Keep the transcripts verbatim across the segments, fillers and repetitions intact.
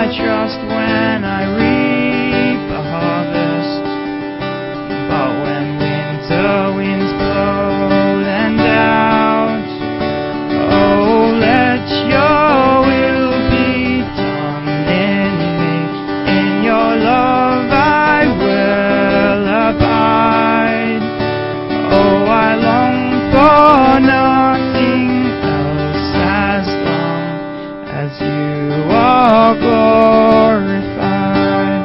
trust when I reap a harvest. But when winter winds blow and doubt, oh, let your will be done in me. In your love I will abide. Oh, I long for nothing else as long as you are glorified.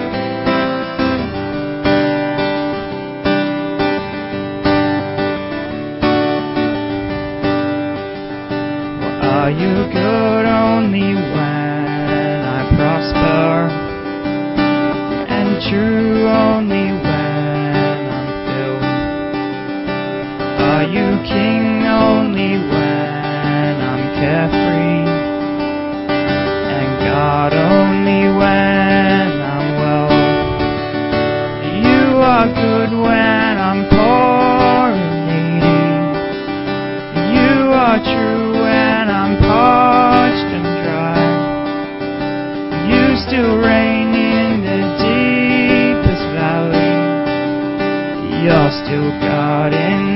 Well, are you good only when I prosper, and true only when I'm filled? Are you king only when I'm carefree, and God only when I'm well? You are good when I'm poor and needy. You are true when I'm parched and dry. You still reign in the deepest valley. You're still God in